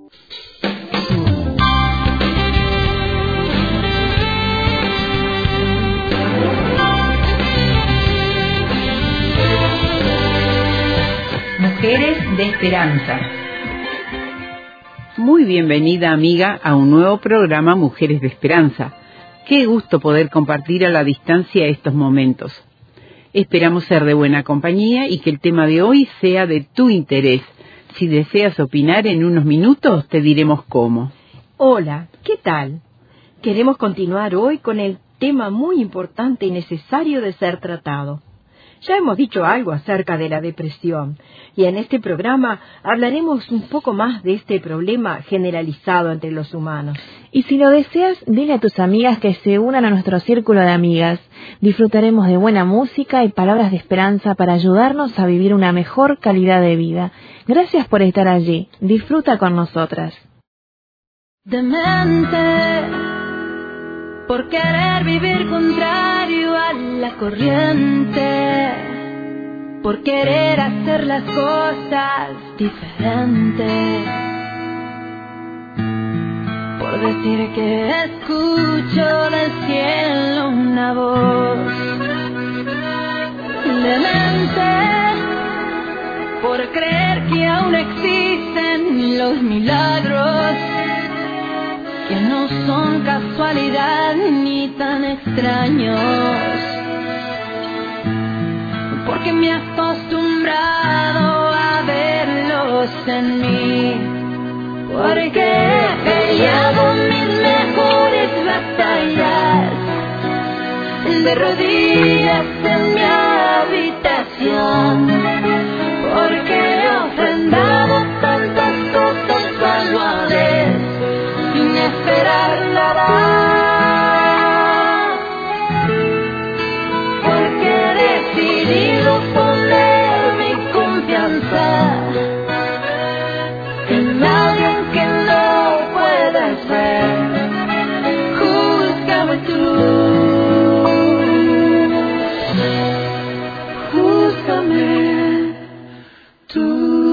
Mujeres de Esperanza. Muy bienvenida, amiga, a un nuevo programa Mujeres de Esperanza. Qué gusto poder compartir a la distancia estos momentos. Esperamos ser de buena compañía y que el tema de hoy sea de tu interés. Si deseas opinar en unos minutos, te diremos cómo. Hola, ¿qué tal? Queremos continuar hoy con el tema muy importante y necesario de ser tratado. Ya hemos dicho algo acerca de la depresión y en este programa hablaremos un poco más de este problema generalizado entre los humanos. Y si lo deseas, dile a tus amigas que se unan a nuestro círculo de amigas. Disfrutaremos de buena música y palabras de esperanza para ayudarnos a vivir una mejor calidad de vida. Gracias por estar allí. Disfruta con nosotras. Demente por querer vivir contrario a la corriente, por querer hacer las cosas diferentes, por decir que escucho del cielo una voz. Demente por creer que aún existen los milagros, que no son casualidad ni tan extraños, porque me he acostumbrado a verlos en mí, porque he peleado mis mejores batallas de rodillas en mi habitación, porque he ofrendado tantas cosas a la vez sin esperar nada, porque he decidido poner mi confianza en alguien que no puedes ver. Júzgame tú, júzgame tú.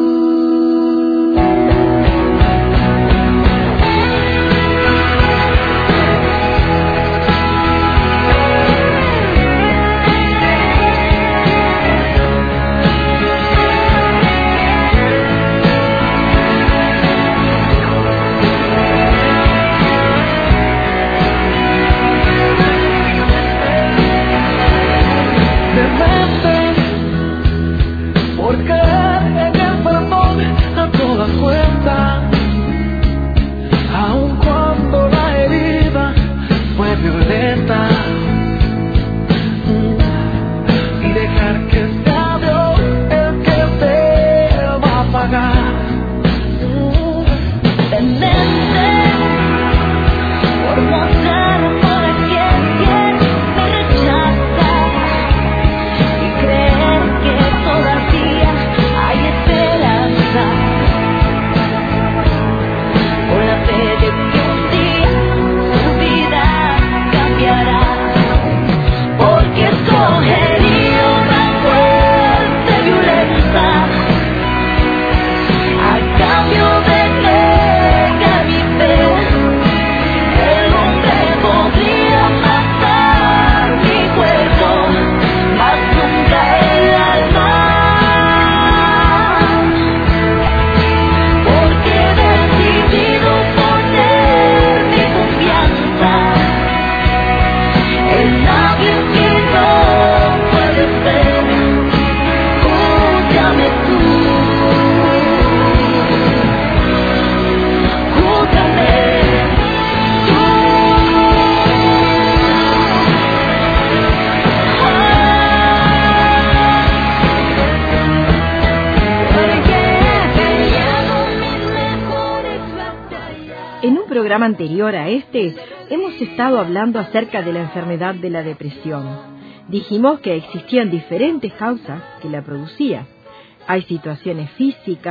Programa anterior a este, hemos estado hablando acerca de la enfermedad de la depresión. Dijimos que existían diferentes causas que la producían. Hay situaciones físicas,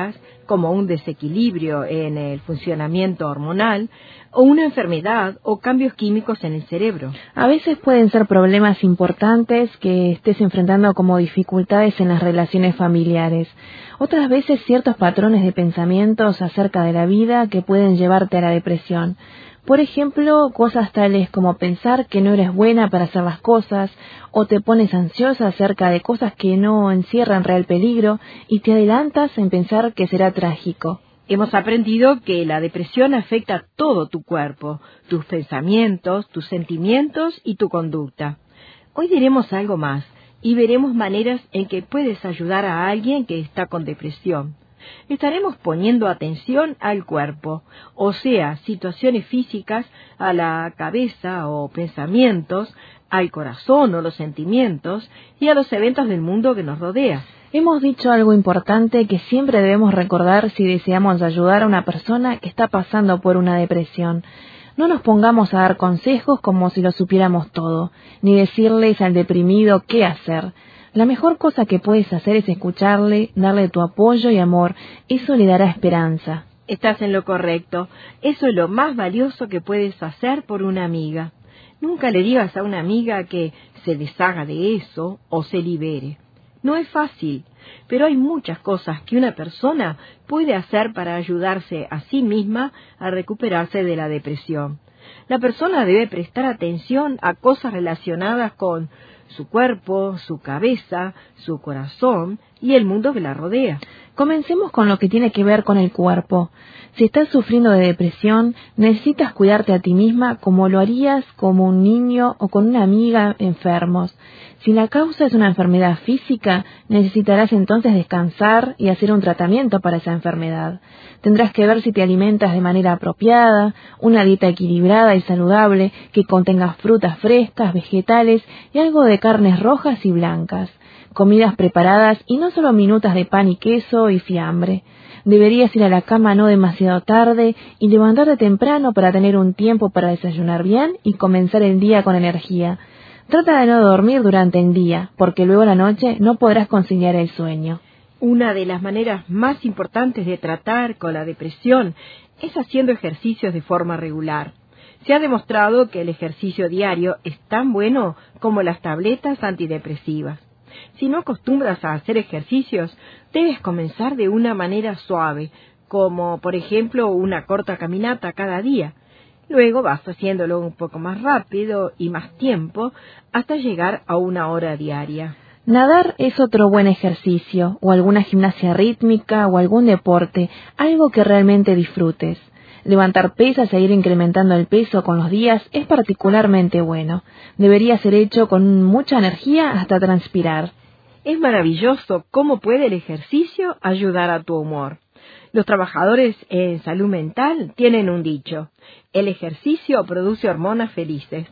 como un desequilibrio en el funcionamiento hormonal, o una enfermedad o cambios químicos en el cerebro. A veces pueden ser problemas importantes que estés enfrentando como dificultades en las relaciones familiares. Otras veces ciertos patrones de pensamientos acerca de la vida que pueden llevarte a la depresión. Por ejemplo, cosas tales como pensar que no eres buena para hacer las cosas, o te pones ansiosa acerca de cosas que no encierran real peligro y te adelantas en pensar que será trágico. Hemos aprendido que la depresión afecta todo tu cuerpo, tus pensamientos, tus sentimientos y tu conducta. Hoy diremos algo más y veremos maneras en que puedes ayudar a alguien que está con depresión. Estaremos poniendo atención al cuerpo, o sea, situaciones físicas, a la cabeza o pensamientos, al corazón o los sentimientos y a los eventos del mundo que nos rodea. Hemos dicho algo importante que siempre debemos recordar si deseamos ayudar a una persona que está pasando por una depresión. No nos pongamos a dar consejos como si lo supiéramos todo, ni decirles al deprimido qué hacer. La mejor cosa que puedes hacer es escucharle, darle tu apoyo y amor. Eso le dará esperanza. Estás en lo correcto. Eso es lo más valioso que puedes hacer por una amiga. Nunca le digas a una amiga que se deshaga de eso o se libere. No es fácil, pero hay muchas cosas que una persona puede hacer para ayudarse a sí misma a recuperarse de la depresión. La persona debe prestar atención a cosas relacionadas con su cuerpo, su cabeza, su corazón y el mundo que la rodea. Comencemos con lo que tiene que ver con el cuerpo. Si estás sufriendo de depresión, necesitas cuidarte a ti misma como lo harías como un niño o con una amiga enfermos. Si la causa es una enfermedad física, necesitarás entonces descansar y hacer un tratamiento para esa enfermedad. Tendrás que ver si te alimentas de manera apropiada, una dieta equilibrada y saludable que contenga frutas frescas, vegetales y algo de carnes rojas y blancas. Comidas preparadas y no solo minutas de pan y queso y fiambre. Deberías ir a la cama no demasiado tarde y levantarte temprano para tener un tiempo para desayunar bien y comenzar el día con energía. Trata de no dormir durante el día, porque luego a la noche no podrás conciliar el sueño. Una de las maneras más importantes de tratar con la depresión es haciendo ejercicios de forma regular. Se ha demostrado que el ejercicio diario es tan bueno como las tabletas antidepresivas. Si no acostumbras a hacer ejercicios, debes comenzar de una manera suave, como por ejemplo una corta caminata cada día. Luego vas haciéndolo un poco más rápido y más tiempo hasta llegar a 1 hora diaria. Nadar es otro buen ejercicio, o alguna gimnasia rítmica o algún deporte, algo que realmente disfrutes. Levantar pesas e ir incrementando el peso con los días es particularmente bueno. Debería ser hecho con mucha energía hasta transpirar. Es maravilloso cómo puede el ejercicio ayudar a tu humor. Los trabajadores en salud mental tienen un dicho: el ejercicio produce hormonas felices.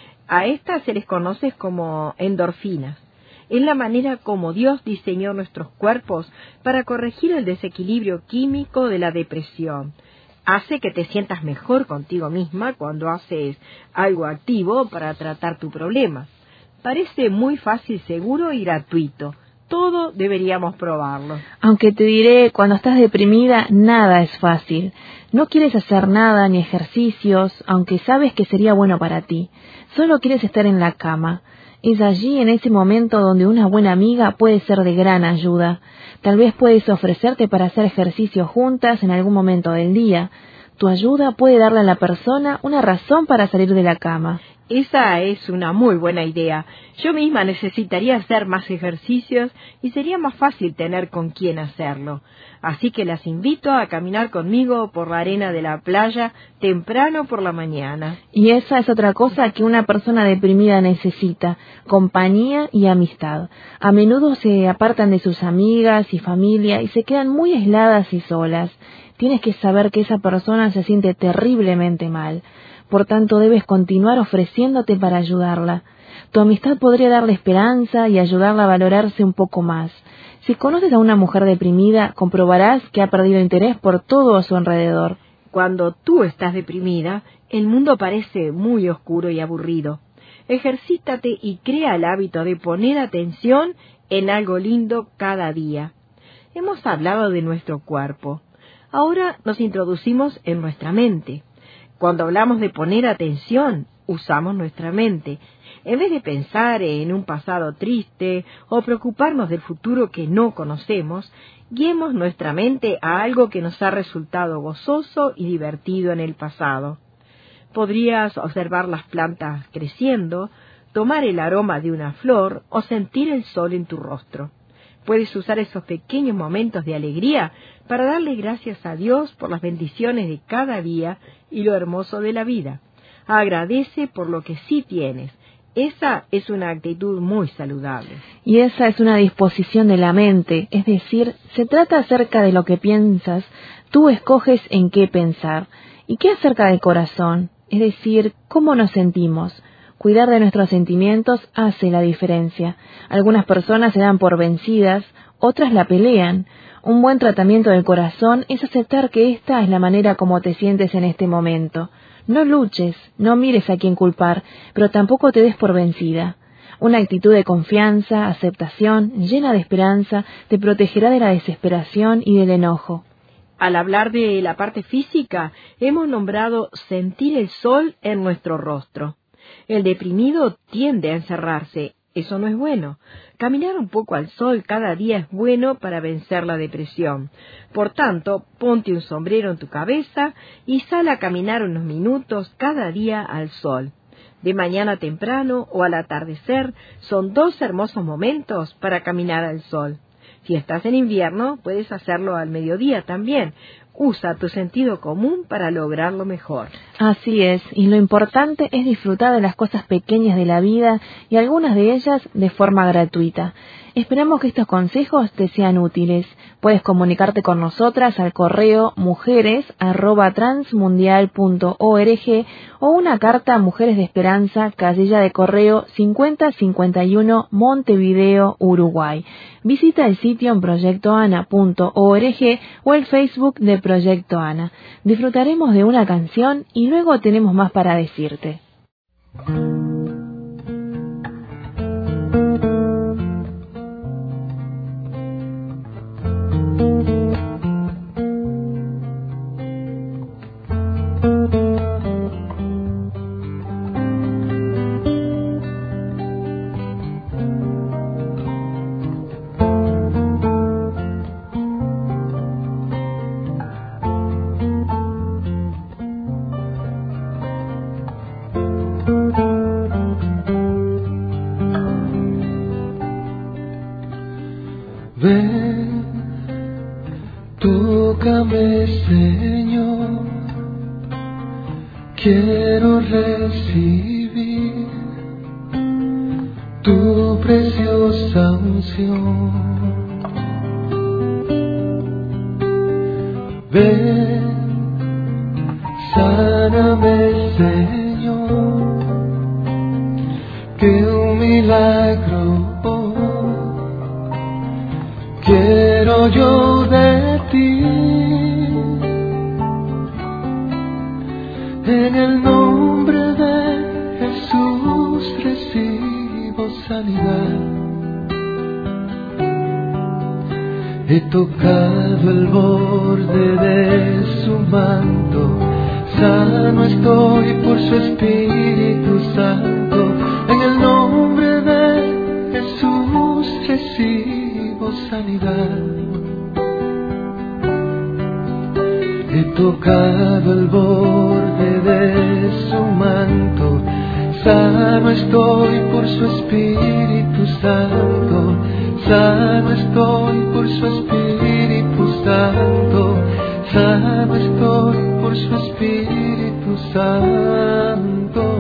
A estas se les conoce como endorfinas. Es la manera como Dios diseñó nuestros cuerpos para corregir el desequilibrio químico de la depresión. Hace que te sientas mejor contigo misma cuando haces algo activo para tratar tu problema. Parece muy fácil, seguro y gratuito. Todo deberíamos probarlo. Aunque te diré, cuando estás deprimida, nada es fácil. No quieres hacer nada ni ejercicios, aunque sabes que sería bueno para ti. Solo quieres estar en la cama. Es allí, en ese momento, donde una buena amiga puede ser de gran ayuda. Tal vez puedes ofrecerte para hacer ejercicio juntas en algún momento del día. Tu ayuda puede darle a la persona una razón para salir de la cama. Esa es una muy buena idea. Yo misma necesitaría hacer más ejercicios y sería más fácil tener con quién hacerlo. Así que las invito a caminar conmigo por la arena de la playa temprano por la mañana. Y esa es otra cosa que una persona deprimida necesita: compañía y amistad. A menudo se apartan de sus amigas y familia y se quedan muy aisladas y solas. Tienes que saber que esa persona se siente terriblemente mal. Por tanto, debes continuar ofreciéndote para ayudarla. Tu amistad podría darle esperanza y ayudarla a valorarse un poco más. Si conoces a una mujer deprimida, comprobarás que ha perdido interés por todo a su alrededor. Cuando tú estás deprimida, el mundo parece muy oscuro y aburrido. Ejercítate y crea el hábito de poner atención en algo lindo cada día. Hemos hablado de nuestro cuerpo. Ahora nos introducimos en nuestra mente. Cuando hablamos de poner atención, usamos nuestra mente. En vez de pensar en un pasado triste o preocuparnos del futuro que no conocemos, guiemos nuestra mente a algo que nos ha resultado gozoso y divertido en el pasado. Podrías observar las plantas creciendo, tomar el aroma de una flor o sentir el sol en tu rostro. Puedes usar esos pequeños momentos de alegría para darle gracias a Dios por las bendiciones de cada día y lo hermoso de la vida. Agradece por lo que sí tienes. Esa es una actitud muy saludable. Y esa es una disposición de la mente, es decir, se trata acerca de lo que piensas, tú escoges en qué pensar. ¿Y qué acerca del corazón? Es decir, cómo nos sentimos. Cuidar de nuestros sentimientos hace la diferencia. Algunas personas se dan por vencidas, otras la pelean. Un buen tratamiento del corazón es aceptar que esta es la manera como te sientes en este momento. No luches, no mires a quién culpar, pero tampoco te des por vencida. Una actitud de confianza, aceptación, llena de esperanza, te protegerá de la desesperación y del enojo. Al hablar de la parte física, hemos nombrado sentir el sol en nuestro rostro. El deprimido tiende a encerrarse. Eso no es bueno. Caminar un poco al sol cada día es bueno para vencer la depresión. Por tanto, ponte un sombrero en tu cabeza y sal a caminar unos minutos cada día al sol. De mañana temprano o al atardecer son 2 hermosos momentos para caminar al sol. Si estás en invierno, puedes hacerlo al mediodía también. Usa tu sentido común para lograrlo mejor. Así es, y lo importante es disfrutar de las cosas pequeñas de la vida y algunas de ellas de forma gratuita. Esperamos que estos consejos te sean útiles. Puedes comunicarte con nosotras al correo mujeres@transmundial.org o una carta a Mujeres de Esperanza, casilla de correo 5051, Montevideo, Uruguay. Visita el sitio en proyectoana.org o el Facebook de Proyecto Ana. Disfrutaremos de una canción y luego tenemos más para decirte. Ven, tócame, Señor, quiero recibir tu preciosa unción. Ven, sáname, Señor, que un milagro quiero yo de ti. En el nombre de Jesús recibo sanidad. He tocado el borde de su manto, sano estoy por su Espíritu Santo. En el nombre de Jesús recibo sanidad. He tocado el borde de su manto, sano estoy por su Espíritu Santo, sano estoy por su Espíritu Santo, sano estoy por su Espíritu Santo.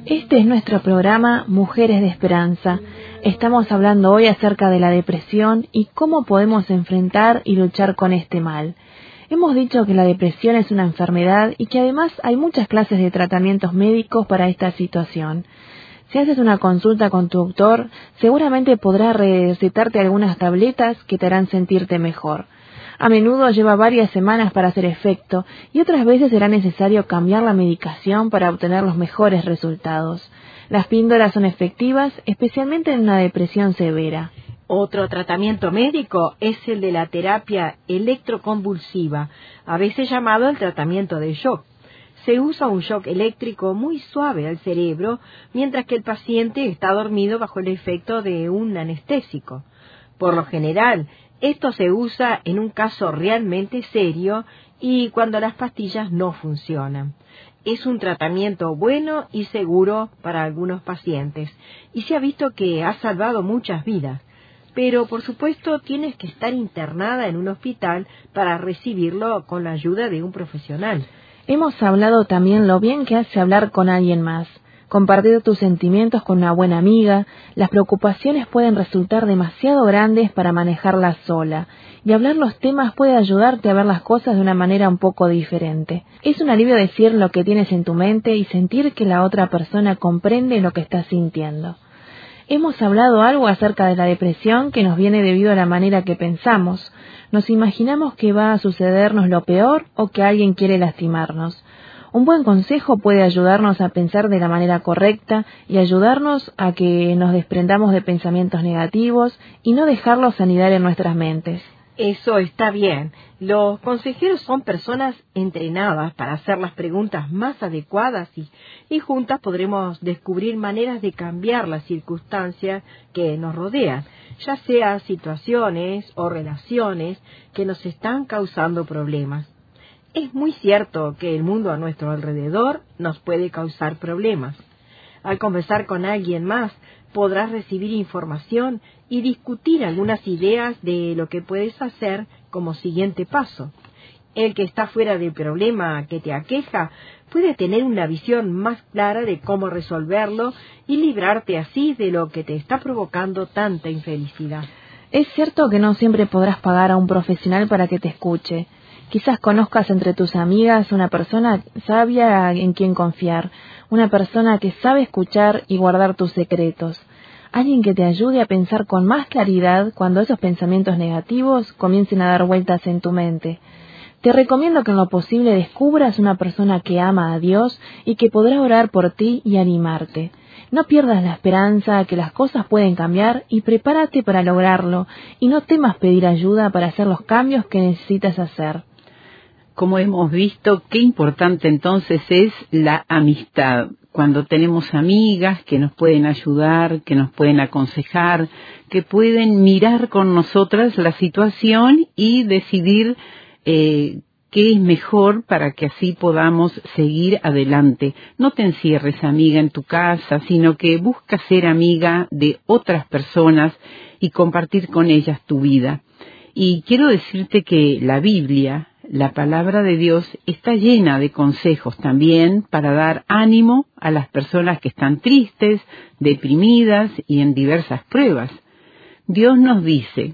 Este es nuestro programa Mujeres de Esperanza. Estamos hablando hoy acerca de la depresión y cómo podemos enfrentar y luchar con este mal. Hemos dicho que la depresión es una enfermedad y que además hay muchas clases de tratamientos médicos para esta situación. Si haces una consulta con tu doctor, seguramente podrá recetarte algunas tabletas que te harán sentirte mejor. A menudo lleva varias semanas para hacer efecto y otras veces será necesario cambiar la medicación para obtener los mejores resultados. Las píldoras son efectivas, especialmente en una depresión severa. Otro tratamiento médico es el de la terapia electroconvulsiva, a veces llamado el tratamiento de shock. Se usa un shock eléctrico muy suave al cerebro, mientras que el paciente está dormido bajo el efecto de un anestésico. Por lo general, esto se usa en un caso realmente serio y cuando las pastillas no funcionan. Es un tratamiento bueno y seguro para algunos pacientes, y se ha visto que ha salvado muchas vidas. Pero, por supuesto, tienes que estar internada en un hospital para recibirlo con la ayuda de un profesional. Hemos hablado también lo bien que hace hablar con alguien más. Compartir tus sentimientos con una buena amiga. Las preocupaciones pueden resultar demasiado grandes para manejarlas sola, y hablar los temas puede ayudarte a ver las cosas de una manera un poco diferente. Es un alivio decir lo que tienes en tu mente y sentir que la otra persona comprende lo que estás sintiendo. Hemos hablado algo acerca de la depresión que nos viene debido a la manera que pensamos. Nos imaginamos que va a sucedernos lo peor o que alguien quiere lastimarnos. Un buen consejo puede ayudarnos a pensar de la manera correcta y ayudarnos a que nos desprendamos de pensamientos negativos y no dejarlos anidar en nuestras mentes. Eso está bien. Los consejeros son personas entrenadas para hacer las preguntas más adecuadas y juntas podremos descubrir maneras de cambiar las circunstancias que nos rodean, ya sea situaciones o relaciones que nos están causando problemas. Es muy cierto que el mundo a nuestro alrededor nos puede causar problemas. Al conversar con alguien más, podrás recibir información y discutir algunas ideas de lo que puedes hacer como siguiente paso. El que está fuera del problema que te aqueja puede tener una visión más clara de cómo resolverlo y librarte así de lo que te está provocando tanta infelicidad. Es cierto que no siempre podrás pagar a un profesional para que te escuche. Quizás conozcas entre tus amigas una persona sabia en quien confiar, una persona que sabe escuchar y guardar tus secretos, alguien que te ayude a pensar con más claridad cuando esos pensamientos negativos comiencen a dar vueltas en tu mente. Te recomiendo que en lo posible descubras una persona que ama a Dios y que podrá orar por ti y animarte. No pierdas la esperanza que las cosas pueden cambiar y prepárate para lograrlo y no temas pedir ayuda para hacer los cambios que necesitas hacer. Como hemos visto, qué importante entonces es la amistad. Cuando tenemos amigas que nos pueden ayudar, que nos pueden aconsejar, que pueden mirar con nosotras la situación y decidir qué es mejor para que así podamos seguir adelante. No te encierres, amiga, en tu casa, sino que busca ser amiga de otras personas y compartir con ellas tu vida. Y quiero decirte que la Biblia, la palabra de Dios, está llena de consejos también para dar ánimo a las personas que están tristes, deprimidas y en diversas pruebas. Dios nos dice: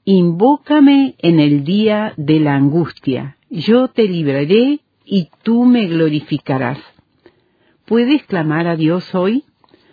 invócame en el día de la angustia, yo te libraré y tú me glorificarás. ¿Puedes clamar a Dios hoy?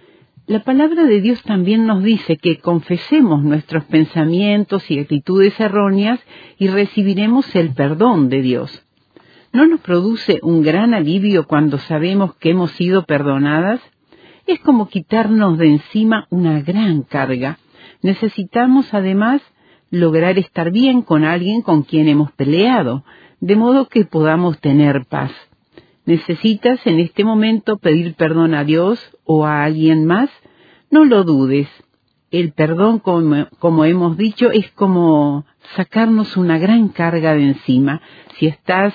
La palabra de Dios también nos dice que confesemos nuestros pensamientos y actitudes erróneas y recibiremos el perdón de Dios. ¿No nos produce un gran alivio cuando sabemos que hemos sido perdonadas? Es como quitarnos de encima una gran carga. Necesitamos además lograr estar bien con alguien con quien hemos peleado, de modo que podamos tener paz. ¿Necesitas en este momento pedir perdón a Dios o a alguien más? No lo dudes. El perdón, como hemos dicho, es como sacarnos una gran carga de encima. Si estás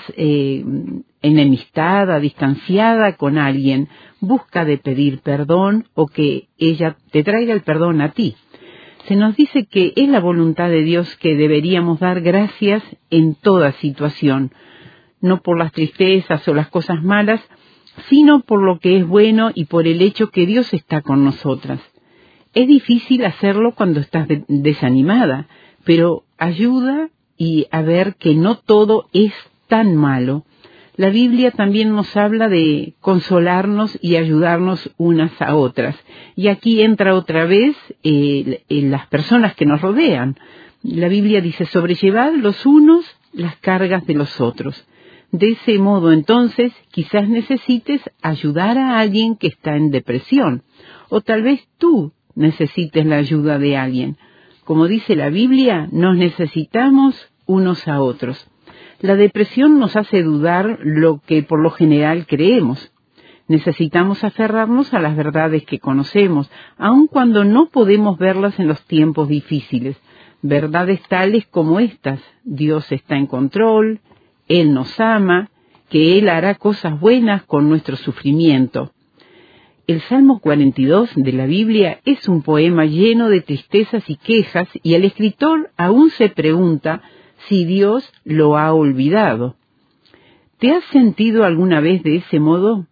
enemistada, distanciada con alguien, busca de pedir perdón o que ella te traiga el perdón a ti. Se nos dice que es la voluntad de Dios que deberíamos dar gracias en toda situación. no por las tristezas o las cosas malas, sino por lo que es bueno y por el hecho que Dios está con nosotras. Es difícil hacerlo cuando estás desanimada, pero ayuda y a ver que no todo es tan malo. La Biblia también nos habla de consolarnos y ayudarnos unas a otras. Y aquí entra otra vez las personas que nos rodean. La Biblia dice, sobrellevad los unos las cargas de los otros. De ese modo, entonces, quizás necesites ayudar a alguien que está en depresión. O tal vez tú necesites la ayuda de alguien. Como dice la Biblia, nos necesitamos unos a otros. La depresión nos hace dudar lo que por lo general creemos. Necesitamos aferrarnos a las verdades que conocemos, aun cuando no podemos verlas en los tiempos difíciles. Verdades tales como estas: Dios está en control, Él nos ama, que Él hará cosas buenas con nuestro sufrimiento. El Salmo 42 de la Biblia es un poema lleno de tristezas y quejas, y el escritor aún se pregunta si Dios lo ha olvidado. ¿Te has sentido alguna vez de ese modo?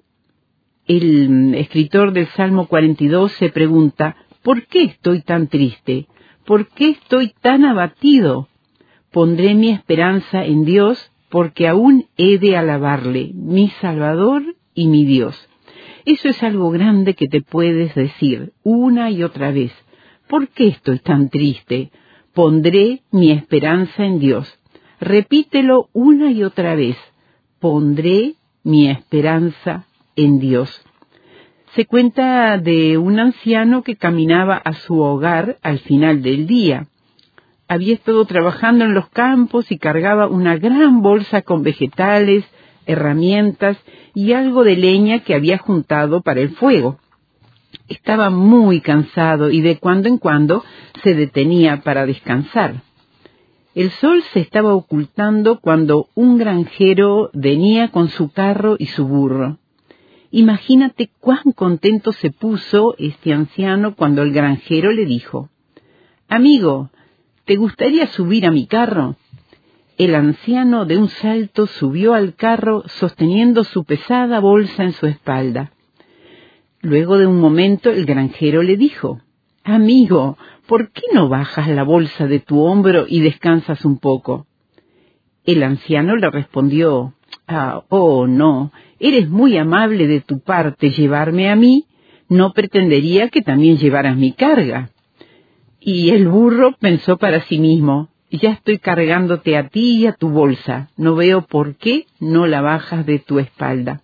El escritor del Salmo 42 se pregunta, ¿por qué estoy tan triste? ¿Por qué estoy tan abatido? Pondré mi esperanza en Dios, porque aún he de alabarle, mi Salvador y mi Dios. Eso es algo grande que te puedes decir una y otra vez. ¿Por qué estoy tan triste? Pondré mi esperanza en Dios. Repítelo una y otra vez. Pondré mi esperanza en Dios. Se cuenta de un anciano que caminaba a su hogar al final del día. Había estado trabajando en los campos y cargaba una gran bolsa con vegetales, herramientas y algo de leña que había juntado para el fuego. Estaba muy cansado y de cuando en cuando se detenía para descansar. El sol se estaba ocultando cuando un granjero venía con su carro y su burro. Imagínate cuán contento se puso este anciano cuando el granjero le dijo: «Amigo, ¿te gustaría subir a mi carro?». El anciano de un salto subió al carro sosteniendo su pesada bolsa en su espalda. Luego de un momento el granjero le dijo: «Amigo, ¿por qué no bajas la bolsa de tu hombro y descansas un poco?». El anciano le respondió: «Oh, no, eres muy amable de tu parte llevarme a mí, no pretendería que también llevaras mi carga». Y el burro pensó para sí mismo: «Ya estoy cargándote a ti y a tu bolsa, no veo por qué no la bajas de tu espalda».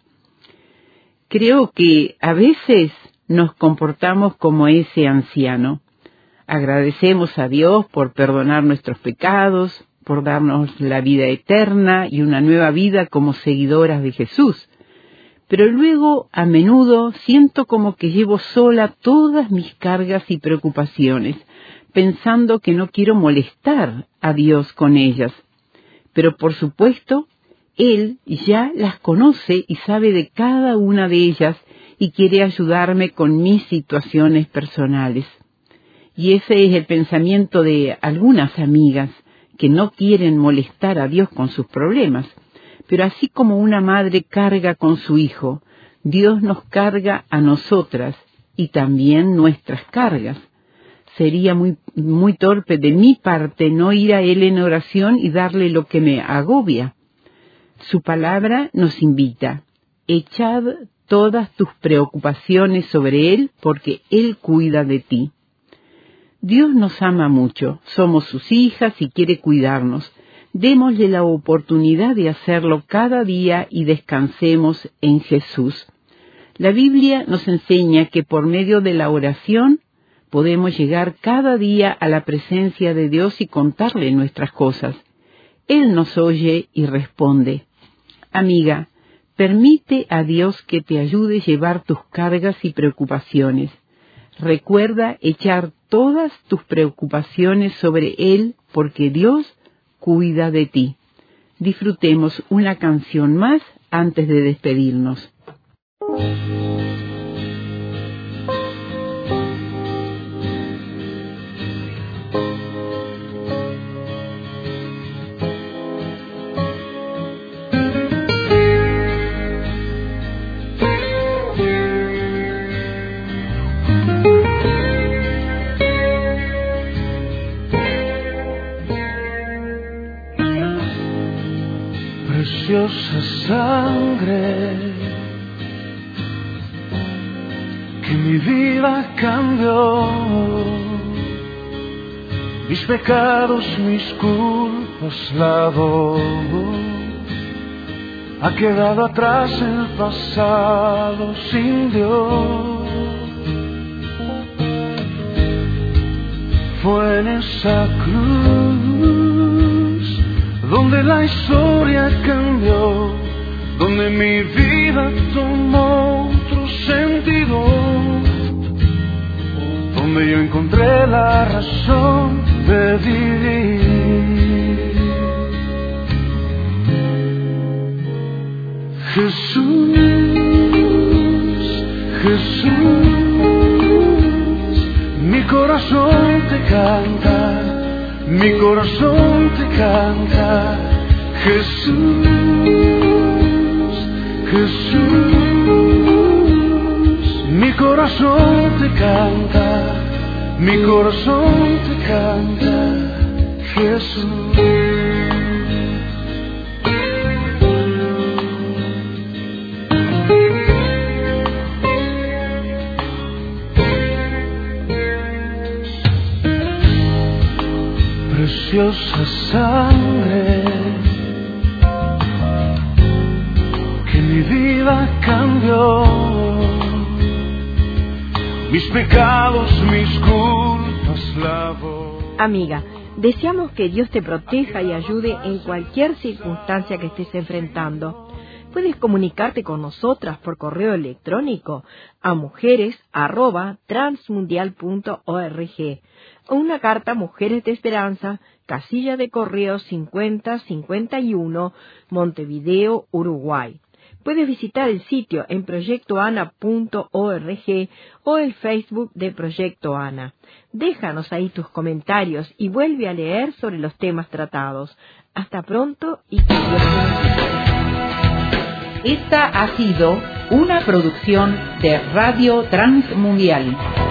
Creo que a veces nos comportamos como ese anciano. Agradecemos a Dios por perdonar nuestros pecados, por darnos la vida eterna y una nueva vida como seguidoras de Jesús. Pero luego, a menudo, siento como que llevo sola todas mis cargas y preocupaciones, pensando que no quiero molestar a Dios con ellas. Pero por supuesto, Él ya las conoce y sabe de cada una de ellas y quiere ayudarme con mis situaciones personales. Y ese es el pensamiento de algunas amigas que no quieren molestar a Dios con sus problemas. Pero así como una madre carga con su hijo, Dios nos carga a nosotras y también nuestras cargas. Sería muy torpe de mi parte no ir a Él en oración y darle lo que me agobia. Su palabra nos invita: echad todas tus preocupaciones sobre Él, porque Él cuida de ti. Dios nos ama mucho, somos sus hijas y quiere cuidarnos. Démosle la oportunidad de hacerlo cada día y descansemos en Jesús. La Biblia nos enseña que por medio de la oración podemos llegar cada día a la presencia de Dios y contarle nuestras cosas. Él nos oye y responde. Amiga, permite a Dios que te ayude a llevar tus cargas y preocupaciones. Recuerda echar todas tus preocupaciones sobre Él, porque Dios cuida de ti. Disfrutemos una canción más antes de despedirnos. sangre que mi vida cambió, mis pecados, mis culpas lavó, ha quedado atrás el pasado sin Dios. Fue en esa cruz donde la historia cambió, donde mi vida tomó otro sentido, donde yo encontré la razón de vivir. Jesús, Jesús, mi corazón te canta, mi corazón te canta. Jesús, Jesús, mi corazón te canta, mi corazón te canta. Jesús. Preciosa sangre que mi vida cambió, mis pecados, mis culpas lavó. Amiga, deseamos que Dios te proteja y ayude en cualquier circunstancia que estés enfrentando. Puedes comunicarte con nosotras por correo electrónico a mujeres@transmundial.org o una carta Mujeres de Esperanza, casilla de correo 5051, Montevideo, Uruguay. Puedes visitar el sitio en proyectoana.org o el Facebook de Proyecto Ana. Déjanos ahí tus comentarios y vuelve a leer sobre los temas tratados. Hasta pronto y que Dios te bendiga. Esta ha sido una producción de Radio Transmundial.